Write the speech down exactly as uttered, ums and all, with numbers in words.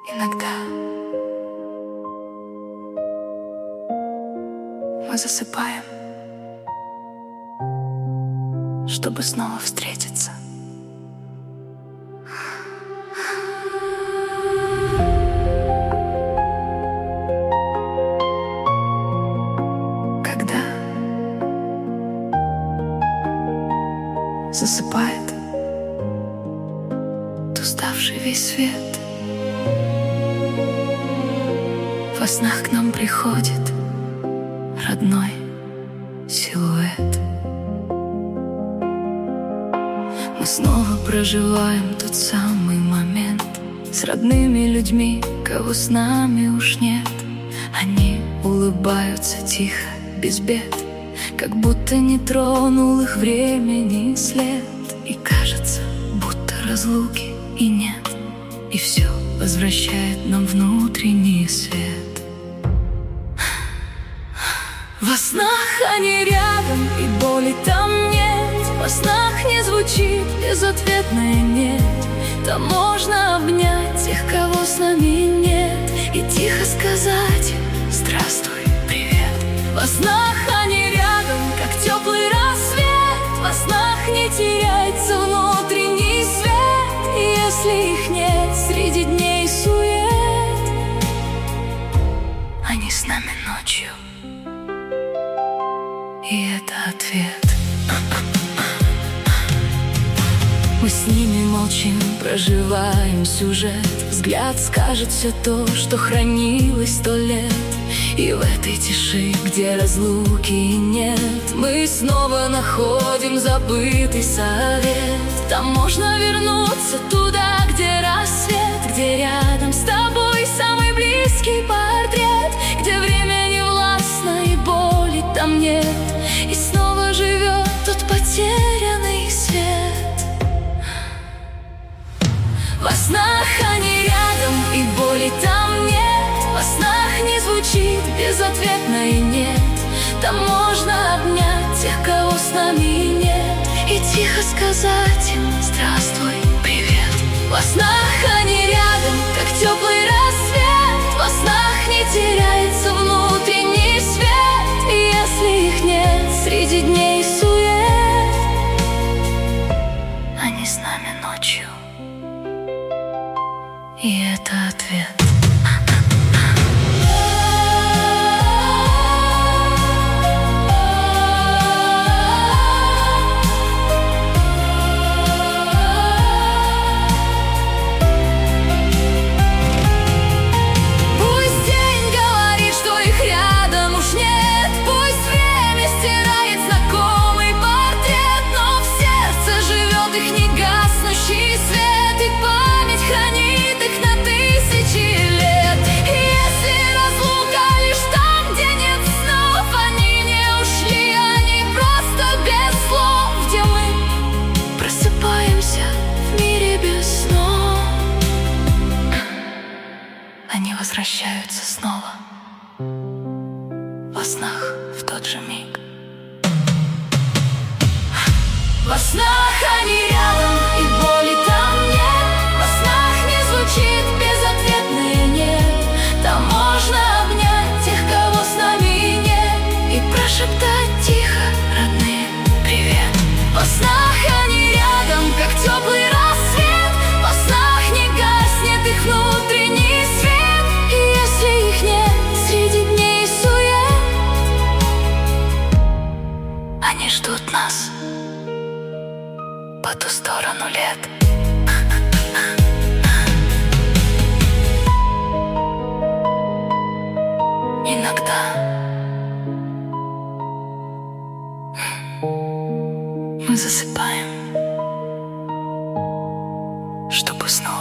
Иногда мы засыпаем, чтобы снова встретиться. Когда засыпает уставший весь свет, во снах к нам приходит родной силуэт. Мы снова проживаем тот самый момент с родными людьми, кого с нами уж нет. Они улыбаются тихо, без бед, как будто не тронул их времени след. И кажется, будто разлуки и нет, и все возвращает нам внутренний свет. Во снах они рядом, и боли там нет. Во снах не звучит безответное «нет». Там можно обнять тех, кого с нами нет, и тихо сказать им «Здравствуй, привет». Во снах они рядом, как теплый рассвет. Во снах не теряется внутренний свет, и если их нет среди дней сует, они с нами ночью. И это ответ. Мы с ними молчим, проживаем сюжет. Взгляд скажет все то, что хранилось сто лет. И в этой тиши, где разлуки нет, мы снова находим забытый совет. Там можно вернуться туда, где рассвет, где рядом с тобой самый близкий портрет, где время не властно и боли там нет, и снова живет тот потерянный свет. Во снах они рядом, и боли там нет. Во снах не звучит безответное «нет». Там можно обнять тех, кого с нами нет, и тихо сказать им «Здравствуй, привет». Во снах они рядом, как теплый рассвет. Во снах не теряется внутренний свет, и если их нет среди дней сует, они с нами ночью. И это ответ. Пусть день говорит, что их рядом уж нет, пусть время стирает знакомый портрет, но в сердце живет их негаснущий свет, и память хранит их на тысячи лет. И если разлука лишь там, где нет снов, они не ушли, они просто без слов, где мы просыпаемся в мире без снов, они возвращаются снова во снах в тот же миг. Во снах они рядом, и боли там нет. Во снах не звучит безответное «нет». Там можно обнять тех, кого с нами нет, и прошептать тихо родные «Привет». Во снах они рядом, как теплый рассвет. Во снах не гаснет их внутренний свет, и если их нет среди дней сует, они ждут нас по ту сторону лет. Иногда мы засыпаем, чтобы снова